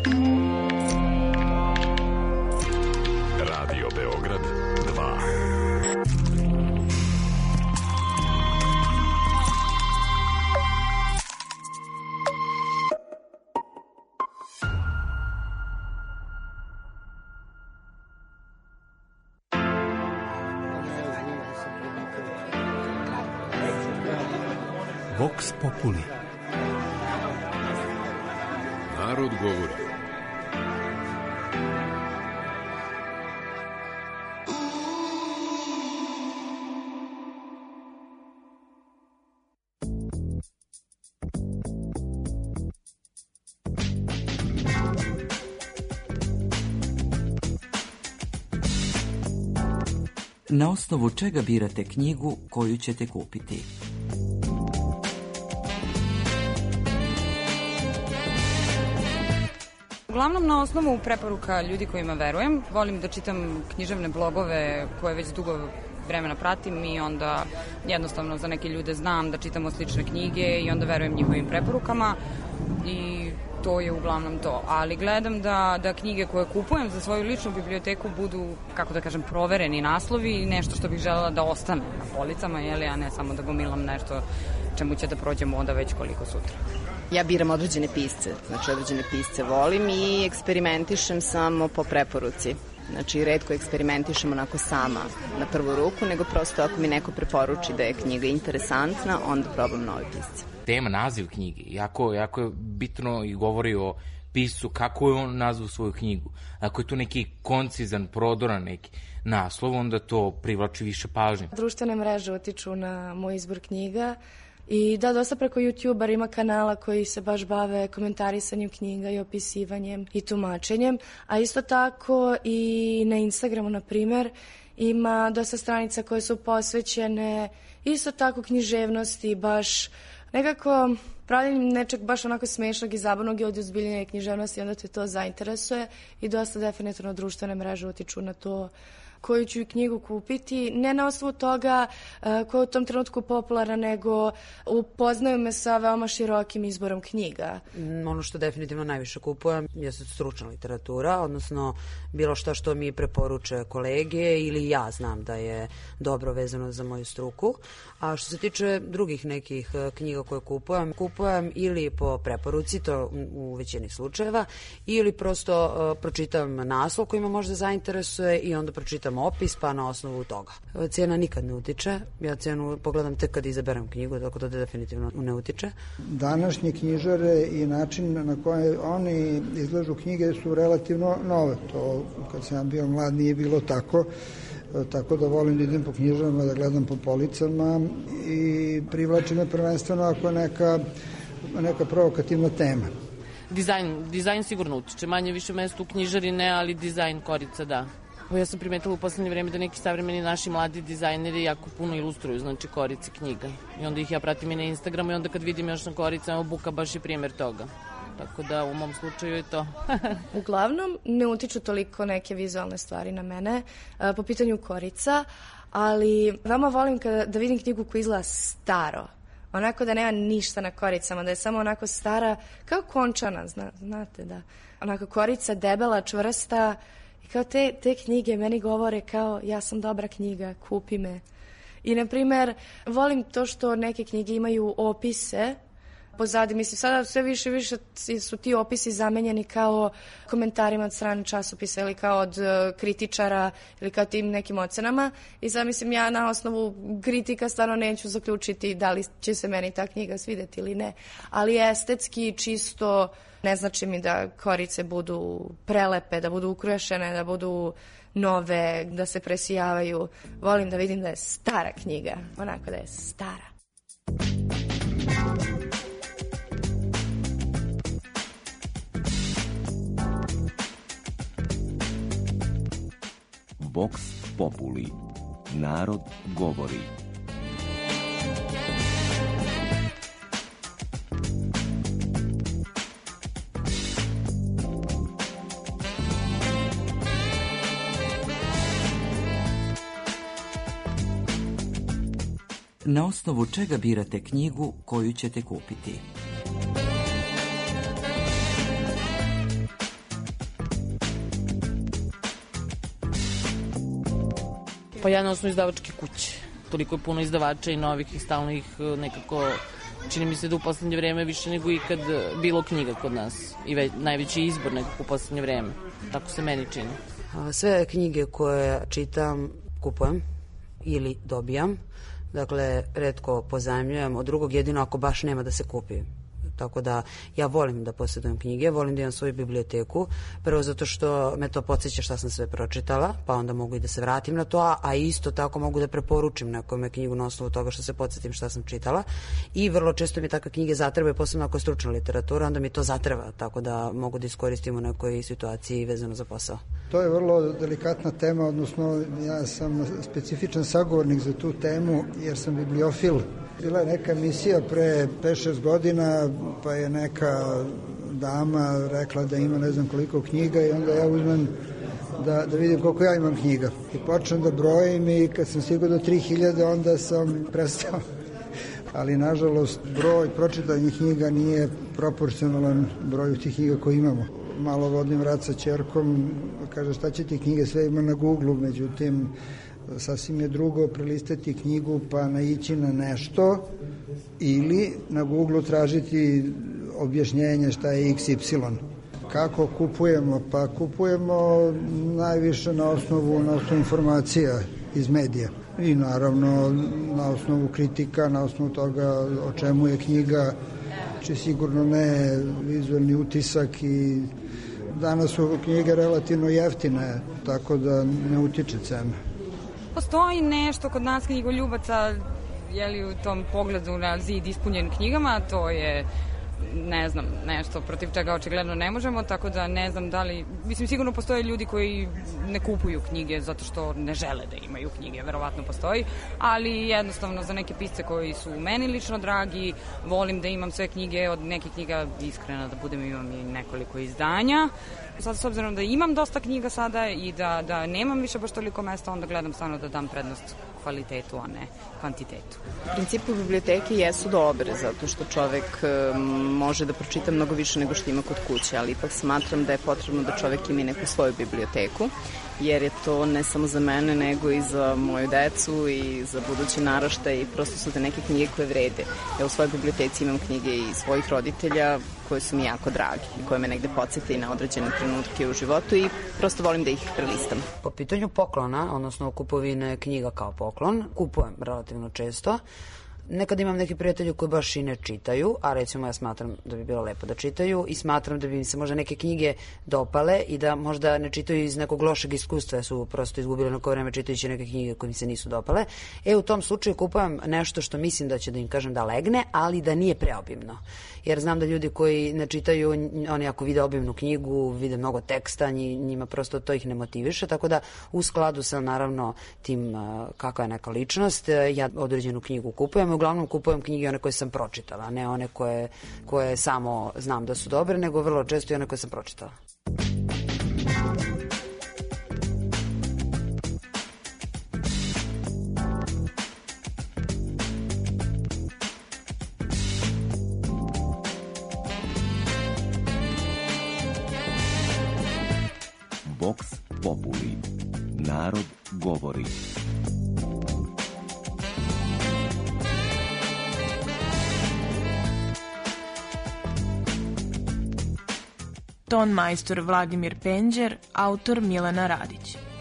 Radio Beograd 2. Vox Populi. Narod govori. Na osnovu čega birate knjigu koju ćete kupiti? Uglavnom na osnovu preporuka ljudi kojima verujem. Volim da čitam književne blogove koje već dugo vremena pratim i onda jednostavno za neke ljude znam da čitamo slične knjige i onda verujem njihovim preporukama i to je uglavnom to. Ali gledam da knjige koje kupujem za svoju ličnu biblioteku budu, kako da kažem, provereni naslovi i nešto što bih želela da ostane na policama, a ne samo da gomilam nešto čemu će da prođemo onda već koliko sutra. Ja biram određene pisce, znači određene pisce volim i eksperimentišem samo po preporuci. Znači, retko eksperimentišem onako sama na prvu ruku, nego prosto ako mi neko preporuči da je knjiga interesantna, onda probam nove pisce. Tema, naziv knjige, jako je bitno i govori o piscu kako je on nazvao svoju knjigu. Ako je tu neki koncizan, prodoran neki naslov, onda to privlači više pažnje. Društvene mreže utiču na moj izbor knjiga. I da, dosta preko YouTube-a ima kanala koji se baš bave komentarisanjem knjiga i opisivanjem i tumačenjem, a isto tako i na Instagramu, na primer, ima dosta stranica koje su posvećene isto tako književnosti, baš nekako pravljenjem nečeg baš onako smešnog i zabavnog i od ozbiljnije književnosti, onda te to zainteresuje i dosta definitivno društvene mreže utiču na to koju ću knjigu kupiti, ne na osnovu toga koja je u tom trenutku popularna, nego upoznaju me sa veoma širokim izborom knjiga. Ono što definitivno najviše kupujem je stručna literatura, odnosno bilo šta što mi preporuče kolege ili ja znam da je dobro vezano za moju struku. A što se tiče drugih nekih knjiga koje kupujem ili po preporuci, to u većini slučajeva, ili prosto pročitam naslov koji me možda zainteresuje i onda pročitam opis, pa na osnovu toga. Cena nikad ne utiče. Ja cenu pogledam tek kad izaberem knjigu, tako da definitivno ne utiče. Današnje knjižare i način na koje oni izlažu knjige su relativno nove. To, kad sam bio mlad, nije bilo tako. Tako da volim da idem po knjižarama, da gledam po policama i privlači me prvenstveno ako je neka provokativna tema. Dizajn sigurno utiče. Manje više mesto u knjižari ne, ali dizajn korica da. Ja sam primetila u poslednje vreme da neki savremeni naši mladi dizajneri jako puno ilustruju, znači korice knjiga. I onda ih ja pratim i na Instagramu i onda kad vidim još na koricama, Buka baš je primjer toga. Tako da u mom slučaju je to. Uglavnom ne utiču toliko neke vizualne stvari na mene po pitanju korica, ali veoma volim da vidim knjigu koja izgleda staro. Onako da nema ništa na koricama, da je samo onako stara, kao končana, znate da. Onako korica debela, čvrsta. I kao te knjige meni govore kao ja sam dobra knjiga, kupi me. I na primer, volim to što neke knjige imaju opise pozadi. Mislim, sada sve više i više su ti opisi zamenjeni kao komentarima od strane časopisa ili kao od kritičara ili kao tim nekim ocenama. I sad mislim, ja na osnovu kritika stvarno neću zaključiti da li će se meni ta knjiga svideti ili ne. Ali estetski čisto ne znači mi da korice budu prelepe, da budu ukrašene, da budu nove, da se presijavaju. Volim da vidim da je stara knjiga, onako da je stara. Vox Populi. Narod govori. Na osnovu čega birate knjigu koju ćete kupiti? Pa ja na osnovu izdavačke kuće. Toliko je puno izdavača i novih i stalno ih nekako, čini mi se da u poslednje vreme više nego ikad bilo knjiga kod nas i najveći izbor nekako u poslednje vreme. Tako se meni čini. Sve knjige koje čitam kupujem ili dobijam. Dakle, retko pozajmljujem od drugog, jedino ako baš nema da se kupi. Tako da ja volim da posjedujem knjige, volim da imam svoju biblioteku, prvo zato što me to podsjeća šta sam sve pročitala, pa onda mogu i da se vratim na to, a isto tako mogu da preporučim nekome knjigu na osnovu toga što se podsjetim šta sam čitala i vrlo često mi takve knjige zatrebaju, posebno ako je stručna literatura, onda mi to zatreba, tako da mogu da iskoristim u nekoj situaciji vezano za posao. To je vrlo delikatna tema, odnosno ja sam specifičan sagovornik za tu temu jer sam bibliofil. Bila je neka emisija pre 5-6 godina, pa je neka dama rekla da ima ne znam koliko knjiga i onda ja uzmem da vidim koliko ja imam knjiga. I počnem da brojim i kad sam stigao do 3000 onda sam prestao. Ali nažalost broj pročitanih knjiga nije proporcionalan broju tih knjiga koje imamo. Malo vodim vrat sa ćerkom, kaže šta će ti knjige, sve ima na Google-u, međutim sasvim je drugo prelistati knjigu pa naići na nešto ili na Google-u tražiti objašnjenje šta je XY. Kako kupujemo? Pa kupujemo najviše na osnovu informacija iz medija i naravno na osnovu kritika, na osnovu toga o čemu je knjiga, či sigurno ne vizualni utisak i danas su knjige relativno jeftine, tako da ne utiče cena. Postoji nešto kod nas knjigoljubaca, u tom pogledu na zid ispunjen knjigama, to je, ne znam, nešto protiv čega očigledno ne možemo, tako da ne znam da li, mislim, sigurno postoje ljudi koji ne kupuju knjige zato što ne žele da imaju knjige, verovatno postoji, ali jednostavno za neke pisce koji su meni lično dragi, volim da imam sve knjige, od nekih knjiga, iskreno da budem, imam i nekoliko izdanja. Sad, s obzirom da imam dosta knjiga sada i da nemam više baš toliko mesta, onda gledam stvarno da dam prednost kvalitetu, a ne kvantitetu. U principu biblioteke jesu dobre, zato što čovek može da pročita mnogo više nego što ima kod kuće, ali ipak smatram da je potrebno da čovek ima neku svoju biblioteku, jer je to ne samo za mene, nego i za moju decu i za buduće naraštaje i prosto su da neke knjige koje vrede. Ja u svojoj biblioteci imam knjige i svojih roditelja koje su mi jako dragi i koje me negde podsjete i na određene trenutke u životu i prosto volim da ih prelistam. Po pitanju poklona, odnosno kupovine knjiga kao poklon, kupujem relativno često. Nekad imam neki prijatelji koji baš i ne čitaju, a recimo ja smatram da bi bilo lepo da čitaju i smatram da bi mi se možda neke knjige dopale i da možda ne čitaju iz nekog lošeg iskustva, ja su prosto izgubili neko vreme čitajući neke knjige koje mi se nisu dopale. U tom slučaju kupujem nešto što mislim da će da im kažem da legne, ali da nije preobimno. Jer znam da ljudi koji ne čitaju, oni ako vide obimnu knjigu, vide mnogo teksta, njima prosto to ih ne motiviše, tako da u skladu sa naravno tim kakva je neka ličnost, ja određenu knjigu kupujem i uglavnom kupujem knjige one koje sam pročitala, ne one koje samo znam da su dobre, nego vrlo često i one koje sam pročitala. Vox Populi. Narod govori. Ton majstor Vladimir Penđer, autor Milena Radić.